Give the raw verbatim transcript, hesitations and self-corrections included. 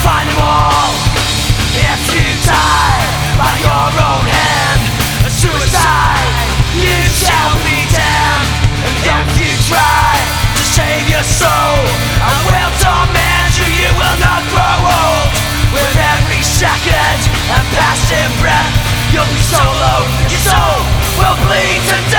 find them all. If you die by your own hand, a suicide, you shall be damned. And if you try to save your soul, I will torment you, you will not grow old. With every second and passing breath, you'll be so alone, your soul will bleed to death.